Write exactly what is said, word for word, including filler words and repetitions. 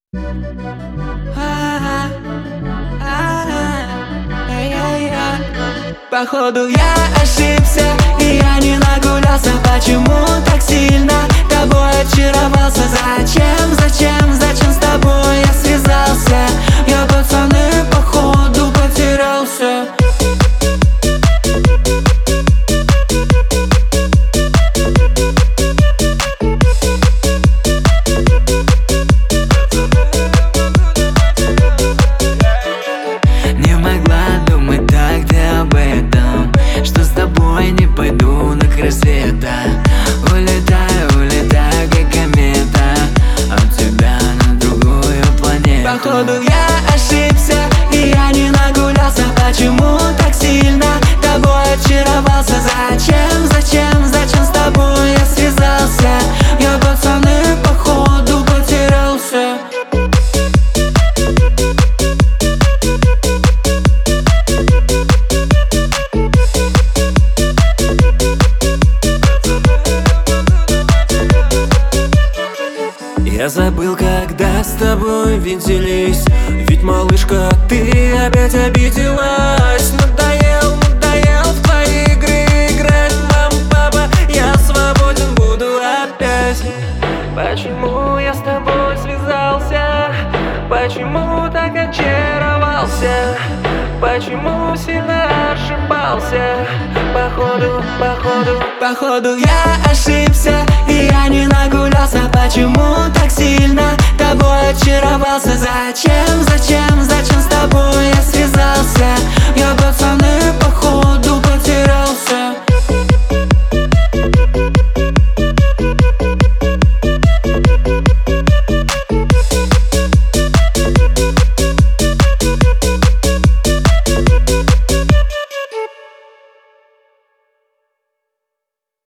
Походу я ошибся, и я не нагулялся. Почему так сильно тобой очаровался? Зачем, зачем, зачем с тобой я связался? Я, пацаны, походу потерялся. Не могла думать так ты об этом, что с тобой не пойду на край света. Улетаю, улетаю, как комета, от тебя на другую планету. Походу я ошибся, и я не нагулялся. Почему так сильно тобой очаровался? Зачем, зачем, зачем с тобой я связался? Я, пацаны, походу потерялся. Я забыл, когда с тобой виделись. Ведь, малышка, ты опять обиделась. Надоел, надоел в твои игры играть. Мама, папа, я свободен буду опять. Почему я с тобой связался? Почему так очаровался? Почему сильно ошибался? Походу, походу, походу я ошибся, и я не нагулялся. Почему так сильно тобой очаровался? Зачем,